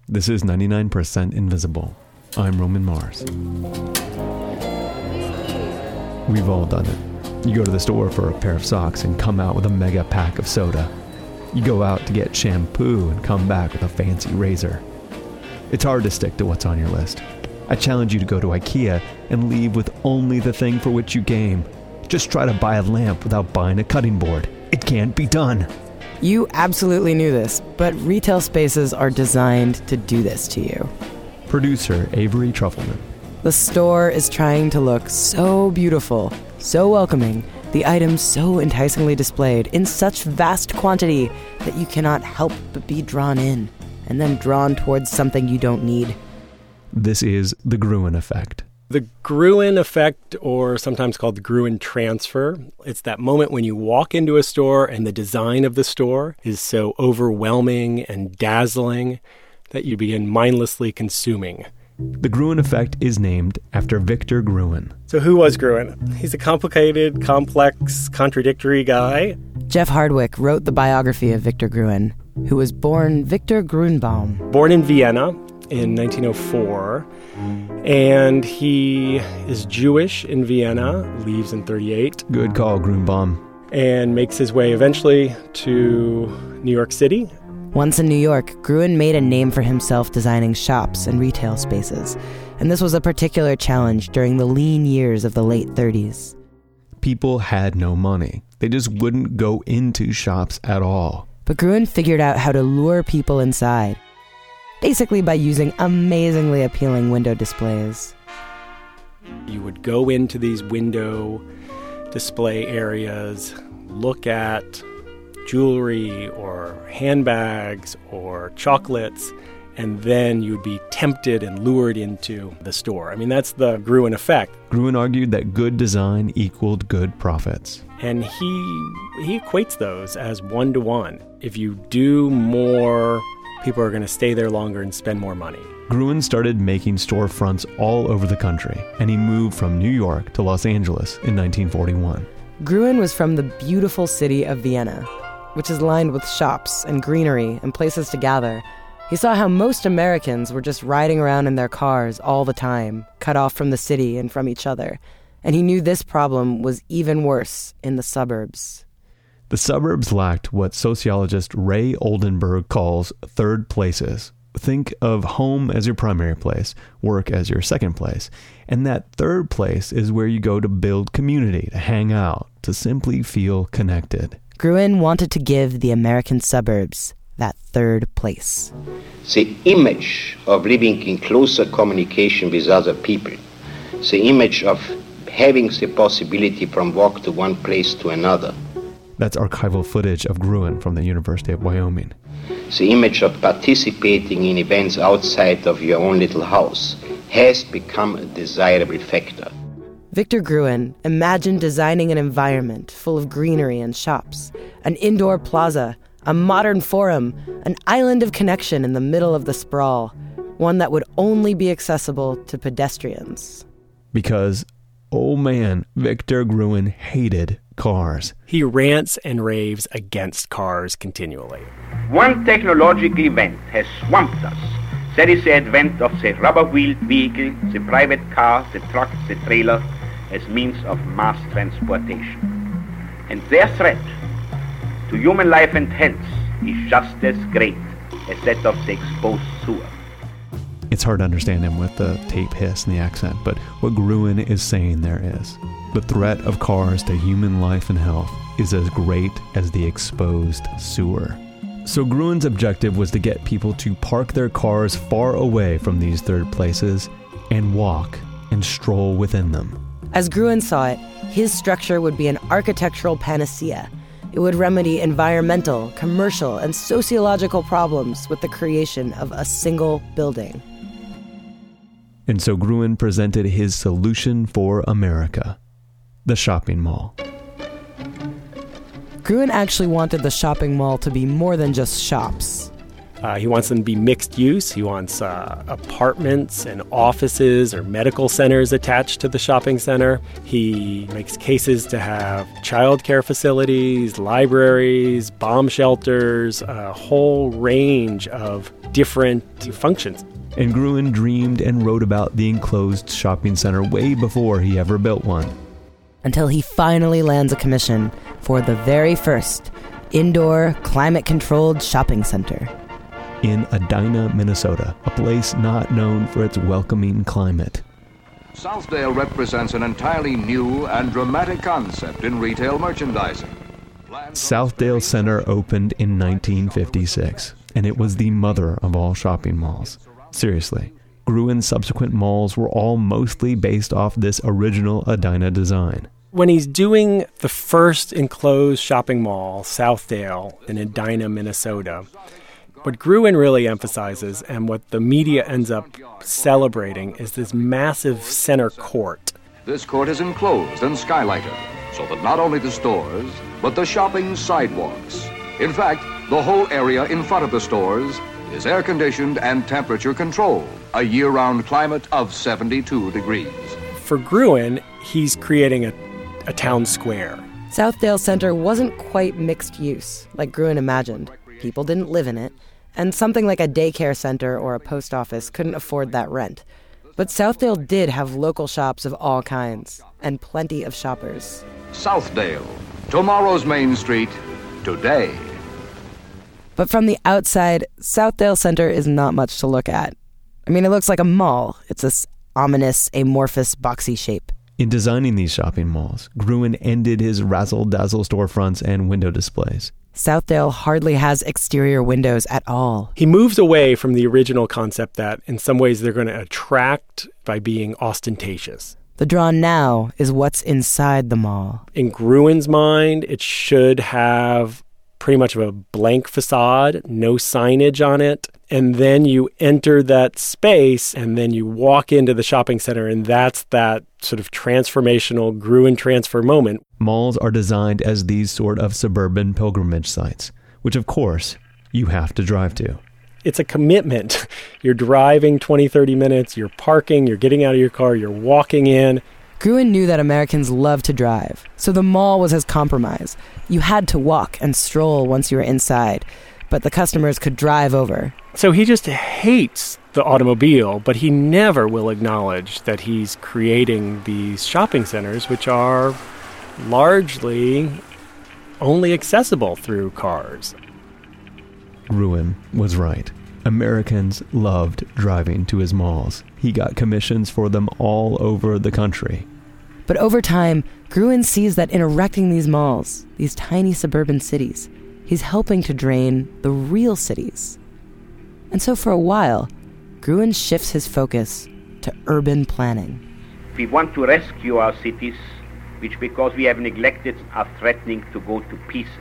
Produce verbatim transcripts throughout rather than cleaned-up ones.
This is ninety-nine percent Invisible. I'm Roman Mars. We've all done it. You go to the store for a pair of socks and come out with a mega pack of soda. You go out to get shampoo and come back with a fancy razor. It's hard to stick to what's on your list. I challenge you to go to IKEA and leave with only the thing for which you came. Just try to buy a lamp without buying a cutting board. It can't be done. You absolutely knew this, but retail spaces are designed to do this to you. Producer Avery Trufelman. The store is trying to look so beautiful, so welcoming, the items so enticingly displayed in such vast quantity that you cannot help but be drawn in, and then drawn towards something you don't need. This is the Gruen effect. The Gruen effect, or sometimes called the Gruen transfer, it's that moment when you walk into a store and the design of the store is so overwhelming and dazzling that you begin mindlessly consuming. The Gruen effect is named after Victor Gruen. So who was Gruen? He's a complicated, complex, contradictory guy. Jeff Hardwick wrote the biography of Victor Gruen, who was born Victor Grunbaum. Born in Vienna in nineteen oh four, and he is Jewish in Vienna, leaves in thirty-eight. Good call, Grunbaum. And makes his way eventually to New York City. Once in New York, Gruen made a name for himself designing shops and retail spaces, and this was a particular challenge during the lean years of the late thirties. People had no money. They just wouldn't go into shops at all. But Gruen figured out how to lure people inside, basically by using amazingly appealing window displays. You would go into these window display areas, look at jewelry or handbags or chocolates, and then you'd be tempted and lured into the store. I mean, that's the Gruen effect. Gruen argued that good design equaled good profits. And he he equates those as one-to-one. If you do more, people are going to stay there longer and spend more money. Gruen started making storefronts all over the country, and he moved from New York to Los Angeles in nineteen forty-one. Gruen was from the beautiful city of Vienna, which is lined with shops and greenery and places to gather. He saw how most Americans were just riding around in their cars all the time, cut off from the city and from each other. And he knew this problem was even worse in the suburbs. The suburbs lacked what sociologist Ray Oldenburg calls third places. Think of home as your primary place, work as your second place. And that third place is where you go to build community, to hang out, to simply feel connected. Gruen wanted to give the American suburbs that third place. The image of living in closer communication with other people, the image of having the possibility from walk to one place to another. That's archival footage of Gruen from the University of Wyoming. The image of participating in events outside of your own little house has become a desirable factor. Victor Gruen imagined designing an environment full of greenery and shops, an indoor plaza, a modern forum, an island of connection in the middle of the sprawl, one that would only be accessible to pedestrians. Because, oh man, Victor Gruen hated cars. He rants and raves against cars continually. One technological event has swamped us. That is the advent of the rubber-wheeled vehicle, the private car, the truck, the trailer, as means of mass transportation. And their threat to human life and health is just as great as that of the exposed sewer. It's hard to understand him with the tape hiss and the accent, but what Gruen is saying there is, the threat of cars to human life and health is as great as the exposed sewer. So Gruen's objective was to get people to park their cars far away from these third places and walk and stroll within them. As Gruen saw it, his structure would be an architectural panacea. It would remedy environmental, commercial, and sociological problems with the creation of a single building. And so Gruen presented his solution for America, the shopping mall. Gruen actually wanted the shopping mall to be more than just shops. Uh, he wants them to be mixed use. He wants uh, apartments and offices or medical centers attached to the shopping center. He makes cases to have childcare facilities, libraries, bomb shelters, a whole range of different functions. And Gruen dreamed and wrote about the enclosed shopping center way before he ever built one. Until he finally lands a commission for the very first indoor, climate-controlled shopping center. In Edina, Minnesota, a place not known for its welcoming climate. Southdale represents an entirely new and dramatic concept in retail merchandising. Southdale Center opened in nineteen fifty-six, and it was the mother of all shopping malls. Seriously, Gruen's subsequent malls were all mostly based off this original Edina design. When he's doing the first enclosed shopping mall, Southdale, in Edina, Minnesota, what Gruen really emphasizes, and what the media ends up celebrating, is this massive center court. This court is enclosed and skylighted, so that not only the stores, but the shopping sidewalks. In fact, the whole area in front of the stores is air-conditioned and temperature-controlled, a year-round climate of seventy-two degrees. For Gruen, he's creating a, a town square. Southdale Center wasn't quite mixed use, like Gruen imagined. People didn't live in it, and something like a daycare center or a post office couldn't afford that rent. But Southdale did have local shops of all kinds, and plenty of shoppers. Southdale, tomorrow's Main Street, today. But from the outside, Southdale Center is not much to look at. I mean, it looks like a mall. It's this ominous, amorphous, boxy shape. In designing these shopping malls, Gruen ended his razzle-dazzle storefronts and window displays. Southdale hardly has exterior windows at all. He moves away from the original concept that in some ways they're going to attract by being ostentatious. The draw now is what's inside the mall. In Gruen's mind, it should have pretty much of a blank facade, no signage on it. And then you enter that space and then you walk into the shopping center, and that's that sort of transformational Gruen transfer moment. Malls are designed as these sort of suburban pilgrimage sites, which of course you have to drive to. It's a commitment. You're driving twenty, thirty minutes, you're parking, you're getting out of your car, you're walking in. Gruen knew that Americans love to drive, so the mall was his compromise. You had to walk and stroll once you were inside, but the customers could drive over. So he just hates the automobile, but he never will acknowledge that he's creating these shopping centers, which are largely only accessible through cars. Gruen was right. Americans loved driving to his malls. He got commissions for them all over the country. But over time, Gruen sees that in erecting these malls, these tiny suburban cities, he's helping to drain the real cities. And so for a while, Gruen shifts his focus to urban planning. We want to rescue our cities, which because we have neglected are threatening to go to pieces.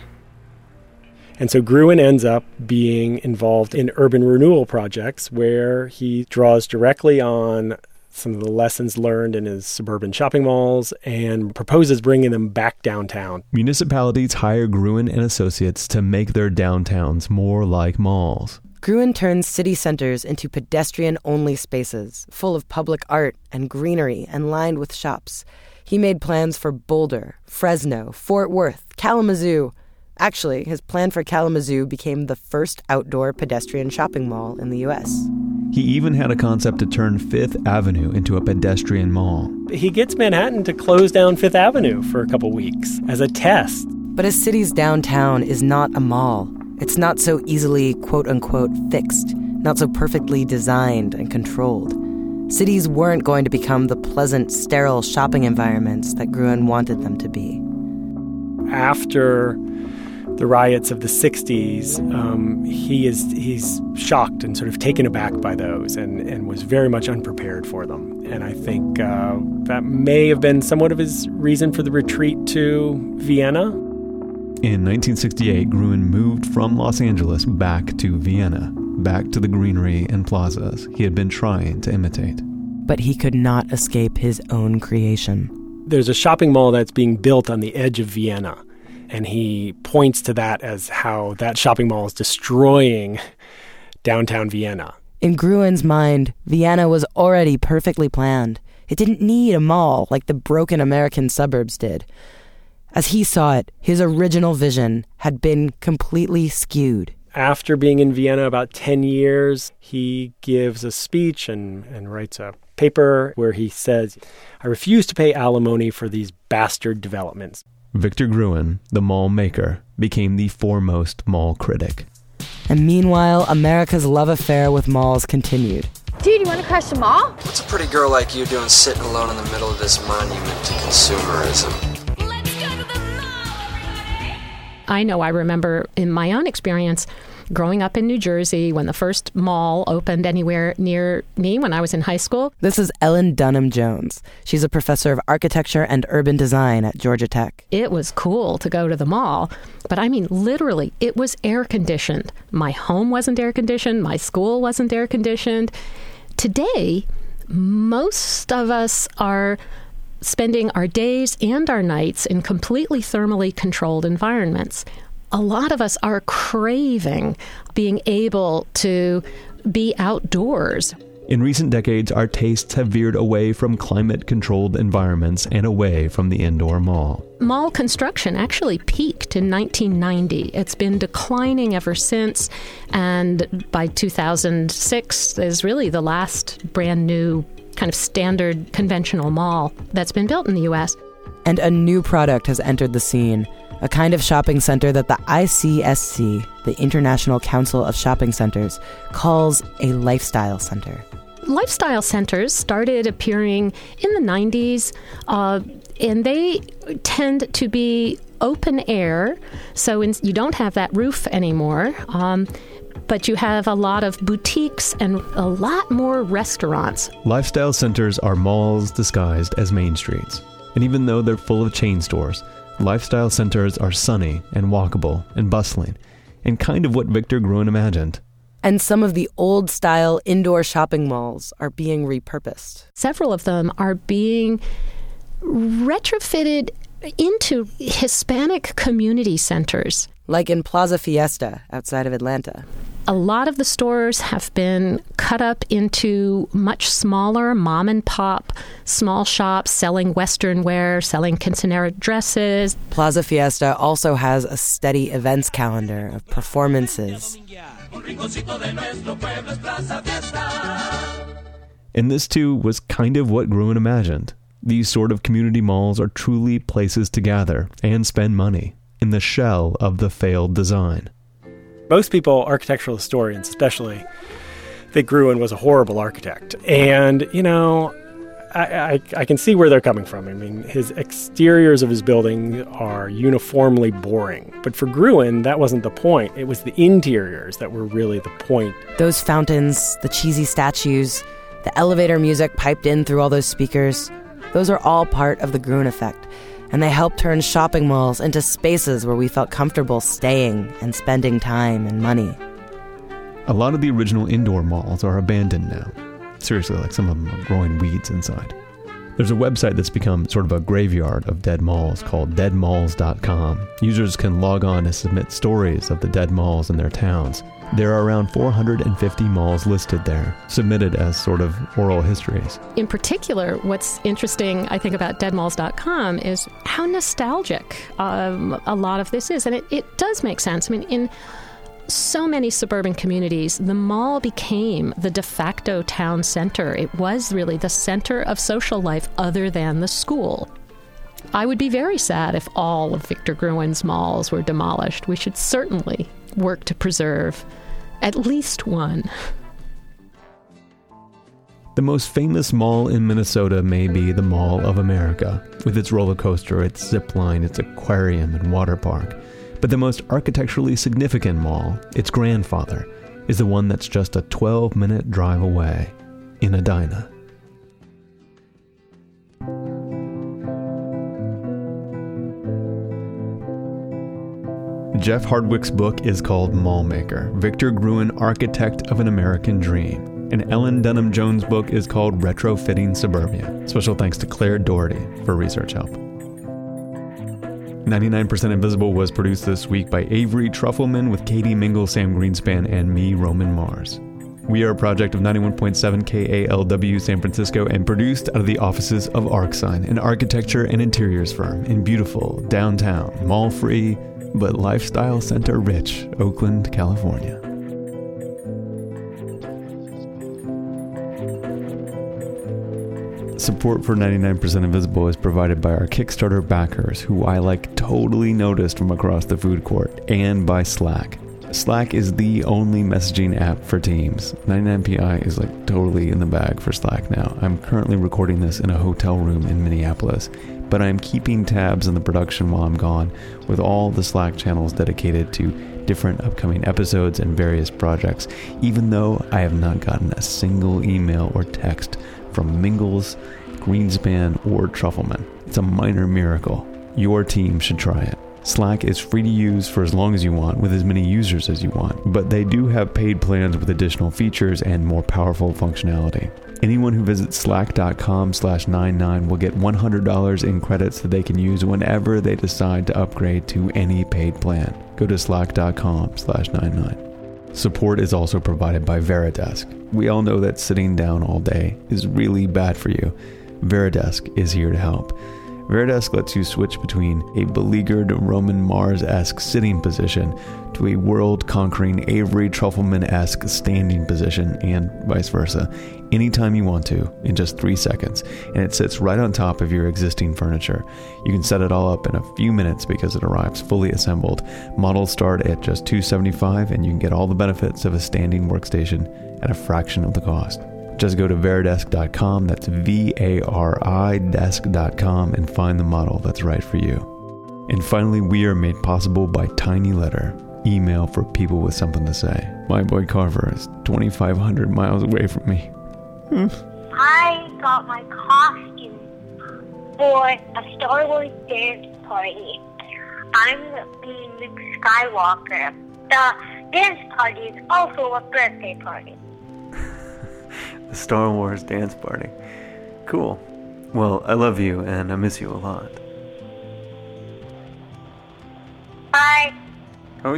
And so Gruen ends up being involved in urban renewal projects where he draws directly on some of the lessons learned in his suburban shopping malls and proposes bringing them back downtown. Municipalities hire Gruen and associates to make their downtowns more like malls. Gruen turns city centers into pedestrian-only spaces, full of public art and greenery and lined with shops. He made plans for Boulder, Fresno, Fort Worth, Kalamazoo. Actually, his plan for Kalamazoo became the first outdoor pedestrian shopping mall in the U S. He even had a concept to turn Fifth Avenue into a pedestrian mall. He gets Manhattan to close down Fifth Avenue for a couple weeks as a test. But his city's downtown is not a mall. It's not so easily, quote-unquote, fixed, not so perfectly designed and controlled. Cities weren't going to become the pleasant, sterile shopping environments that Gruen wanted them to be. After the riots of the sixties, um, he is he's shocked and sort of taken aback by those and, and was very much unprepared for them. And I think uh, that may have been somewhat of his reason for the retreat to Vienna. In nineteen sixty-eight, Gruen moved from Los Angeles back to Vienna, back to the greenery and plazas he had been trying to imitate. But he could not escape his own creation. There's a shopping mall that's being built on the edge of Vienna, and he points to that as how that shopping mall is destroying downtown Vienna. In Gruen's mind, Vienna was already perfectly planned. It didn't need a mall like the broken American suburbs did. As he saw it, his original vision had been completely skewed. After being in Vienna about ten years, he gives a speech and, and writes a paper where he says, "I refuse to pay alimony for these bastard developments." Victor Gruen, the mall maker, became the foremost mall critic. And meanwhile, America's love affair with malls continued. Dude, you want to crash the mall? What's a pretty girl like you doing sitting alone in the middle of this monument to consumerism? I know I remember in my own experience growing up in New Jersey when the first mall opened anywhere near me when I was in high school. This is Ellen Dunham Jones. She's a professor of architecture and urban design at Georgia Tech. It was cool to go to the mall, but I mean, literally, it was air conditioned. My home wasn't air conditioned. My school wasn't air conditioned. Today, most of us are spending our days and our nights in completely thermally controlled environments. A lot of us are craving being able to be outdoors. In recent decades, our tastes have veered away from climate-controlled environments and away from the indoor mall. Mall construction actually peaked in nineteen ninety. It's been declining ever since, and by two thousand six is really the last brand new kind of standard conventional mall that's been built in the U S. And a new product has entered the scene, a kind of shopping center that the I C S C, the International Council of Shopping Centers, calls a lifestyle center. Lifestyle centers started appearing in the nineties, uh, and they tend to be open air, so in, you don't have that roof anymore. Um, But you have a lot of boutiques and a lot more restaurants. Lifestyle centers are malls disguised as main streets. And even though they're full of chain stores, lifestyle centers are sunny and walkable and bustling, and kind of what Victor Gruen imagined. And some of the old-style indoor shopping malls are being repurposed. Several of them are being retrofitted into Hispanic community centers. Like in Plaza Fiesta outside of Atlanta. A lot of the stores have been cut up into much smaller mom and pop small shops selling Western wear, selling quinceanera dresses. Plaza Fiesta also has a steady events calendar of performances. And this too was kind of what Gruen imagined. These sort of community malls are truly places to gather and spend money in the shell of the failed design. Most people, architectural historians especially, think Gruen was a horrible architect. And, you know, I, I, I can see where they're coming from. I mean, his exteriors of his building are uniformly boring. But for Gruen, that wasn't the point. It was the interiors that were really the point. Those fountains, the cheesy statues, the elevator music piped in through all those speakers, those are all part of the Gruen effect. And they helped turn shopping malls into spaces where we felt comfortable staying and spending time and money. A lot of the original indoor malls are abandoned now. Seriously, like some of them are growing weeds inside. There's a website that's become sort of a graveyard of dead malls called dead malls dot com. Users can log on to submit stories of the dead malls in their towns. There are around four hundred fifty malls listed there, submitted as sort of oral histories. In particular, what's interesting, I think, about dead malls dot com is how nostalgic um, a lot of this is. And it, it does make sense. I mean, in so many suburban communities, the mall became the de facto town center. It was really the center of social life other than the school. I would be very sad if all of Victor Gruen's malls were demolished. We should certainly work to preserve at least one. The most famous mall in Minnesota may be the Mall of America, with its roller coaster, its zip line, its aquarium and water park. But the most architecturally significant mall, its grandfather, is the one that's just a twelve-minute drive away, in Edina. Jeff Hardwick's book is called Mall Maker, Victor Gruen, Architect of an American Dream. And Ellen Dunham Jones' book is called Retrofitting Suburbia. Special thanks to Claire Doherty for research help. ninety-nine percent Invisible was produced this week by Avery Trufelman with Katie Mingle, Sam Greenspan, and me, Roman Mars. We are a project of ninety-one point seven K A L W San Francisco and produced out of the offices of ArcSign, an architecture and interiors firm in beautiful, downtown, mall-free, but lifestyle center-rich Oakland, California. Support for ninety-nine percent Invisible is provided by our Kickstarter backers, who I like totally noticed from across the food court, and by Slack. Slack is the only messaging app for teams. ninety-nine P I is like totally in the bag for Slack now. I'm currently recording this in a hotel room in Minneapolis, but I'm keeping tabs on the production while I'm gone with all the Slack channels dedicated to different upcoming episodes and various projects, even though I have not gotten a single email or text from Mingles, Greenspan, or Trufelman. It's a minor miracle. Your team should try it. Slack is free to use for as long as you want, with as many users as you want, but they do have paid plans with additional features and more powerful functionality. Anyone who visits slack.com slash 99 will get one hundred dollars in credits that they can use whenever they decide to upgrade to any paid plan. Go to slack.com slash 99. Support is also provided by Veridesk. We all know that sitting down all day is really bad for you. Veridesk is here to help. Veridesk lets you switch between a beleaguered Roman Mars-esque sitting position to a world-conquering Avery Trufelman-esque standing position, and vice versa, anytime you want to, in just three seconds, and it sits right on top of your existing furniture. You can set it all up in a few minutes because it arrives fully assembled. Models start at just two hundred seventy-five dollars, and you can get all the benefits of a standing workstation at a fraction of the cost. Just go to veridesk dot com, that's V A R I desk dot com, and find the model that's right for you. And finally, we are made possible by Tiny Letter, email for people with something to say. My boy Carver is twenty-five hundred miles away from me. I got my costume for a Star Wars dance party. I'm being Luke Skywalker. The dance party is also a birthday party. The Star Wars dance party. Cool. Well, I love you and I miss you a lot. Bye. Oh,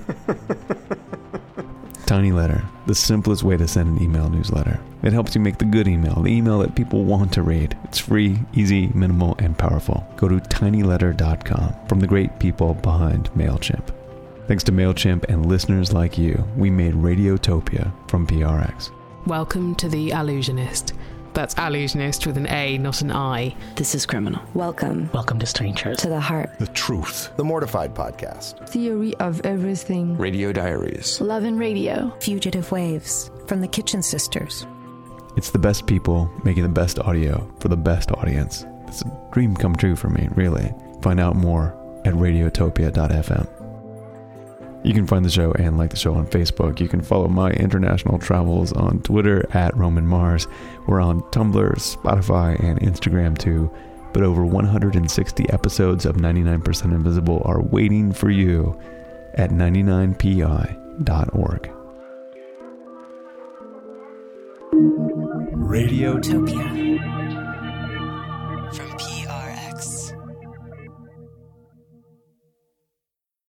Tiny Letter, the simplest way to send an email newsletter. It helps you make the good email, the email that people want to read. It's free, easy, minimal, and powerful. Go to tiny letter dot com from the great people behind MailChimp. Thanks to MailChimp and listeners like you, we made Radiotopia from P R X. Welcome to The Allusionist. That's Allusionist with an A, not an I. This is Criminal. Welcome. Welcome to Strangers. To the Heart. The Truth. The Mortified Podcast. Theory of Everything. Radio Diaries. Love and Radio. Fugitive Waves. From the Kitchen Sisters. It's the best people making the best audio for the best audience. It's a dream come true for me, really. Find out more at radiotopia dot f m. You can find the show and like the show on Facebook. You can follow my international travels on Twitter at Roman Mars. We're on Tumblr, Spotify, and Instagram too. But over one hundred sixty episodes of ninety-nine percent Invisible are waiting for you at ninety-nine p i dot org. Radiotopia.